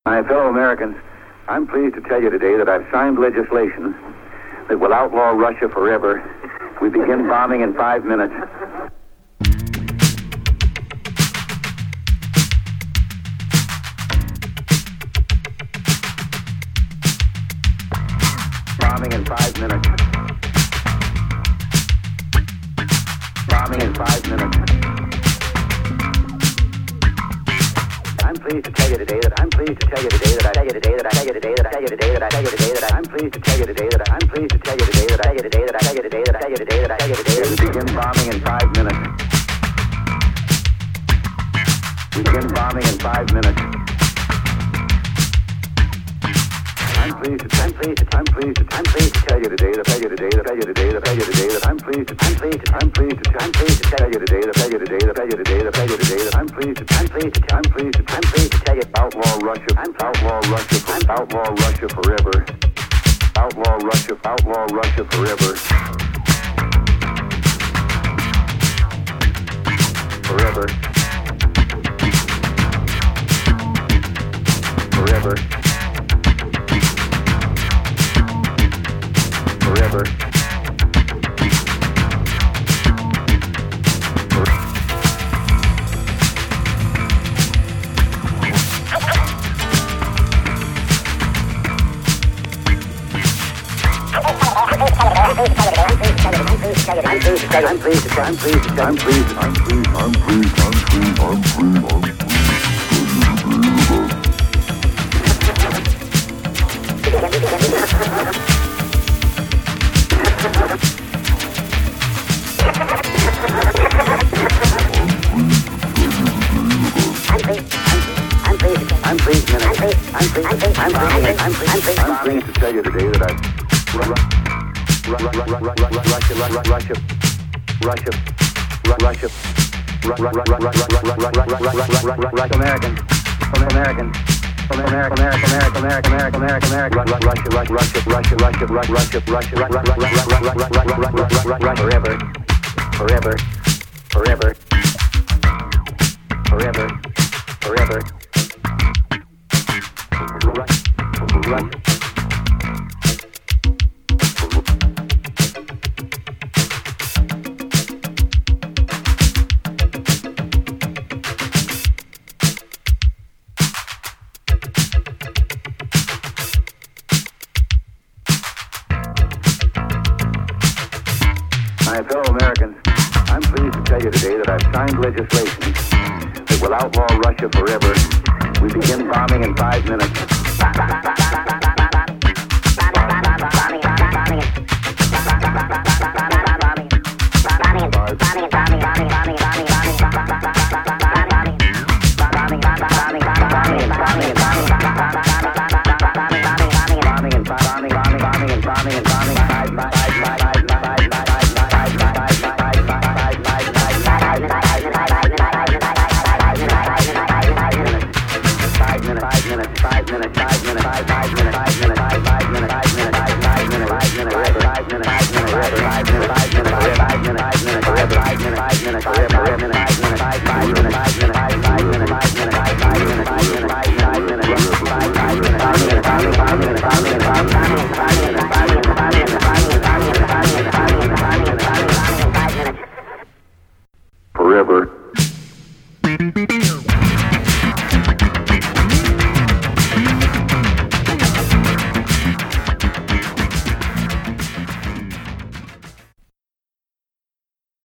My fellow Americans, I'm pleased to tell you today that I've signed legislation that will outlaw Russia forever. We begin bombing in 5 minutes. Bombing in 5 minutes. Bombing in 5 minutes. I'm pleased to tell you today that I'm pleased to tell you today that I tell you today that I tell you today that I tell you today that I tell you today that I'm pleased to tell you today that I'm pleased to tell you today that I tell you today that I tell you today that I tell you today that I tell you today that we begin bombing in 5 minutes. We begin bombing in 5 minutes. I'm pleased to tell you today that I'm pleased to tell you today that I'm pleased to tell you today that I'm pleased to tell you today that I'm pleased to tell you outlaw Russia forever. Outlaw Russia forever. Forever. Forever. Forever. I'm pleased. I'm pleased to tell you today that my fellow Americans, I'm pleased to tell you today that I've signed legislation that will outlaw Russia forever. We begin bombing in 5 minutes. Five minutes.